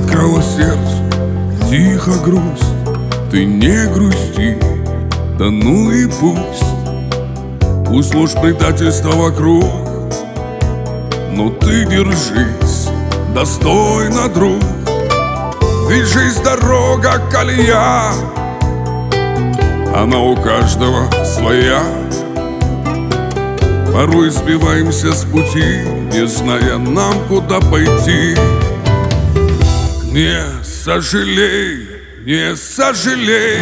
Подкрала сердце тихо грусть. Ты не грусти, да ну и пусть. Пусть ложь предательства вокруг, но ты держись достойно, друг. Ведь жизнь дорога, колея, она у каждого своя. Порой сбиваемся с пути, не зная нам, куда пойти. Не сожалей, не сожалей,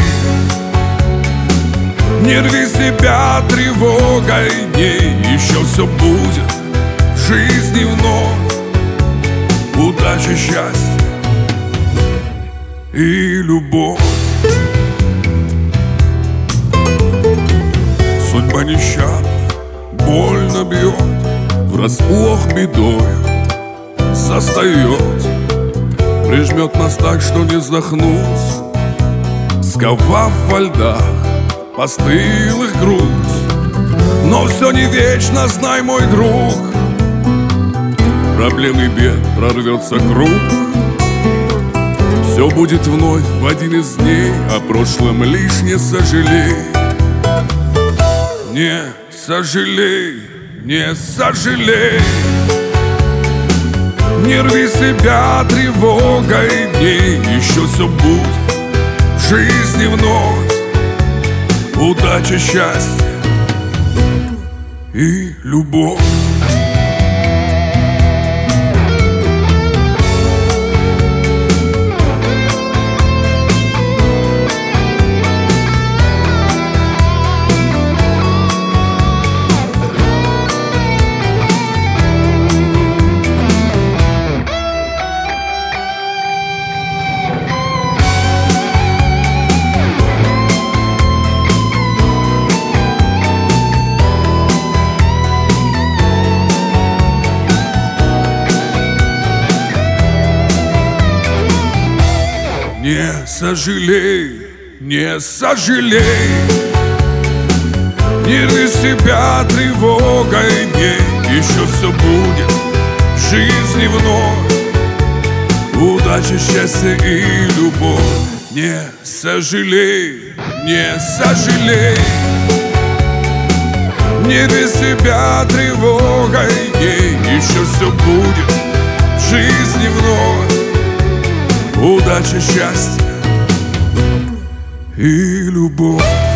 не рви себя тревогой дней. Еще все будет в жизни вновь. Удача, счастье и любовь. Судьба нещадна, больно бьет, врасплох бедою застает. Прижмет нас так, что не вздохнуть, сковав во льдах постылых грудь. Но все не вечно, знай, мой друг, проблем и бед прорвется круг. Все будет вновь в один из дней, о прошлом лишь не сожалей. Не сожалей, не сожалей, не рви себя тревогой дней. Еще все будет в жизни вновь. Удача, счастье и любовь. Не сожалей, не сожалей, не рви себя тревогой дней. Еще все будет в жизни вновь. Удача, счастье и любовь. Не сожалей, не сожалей, не рви себя тревогой дней. Еще все будет в жизни вновь. Удача, счастье и любовь.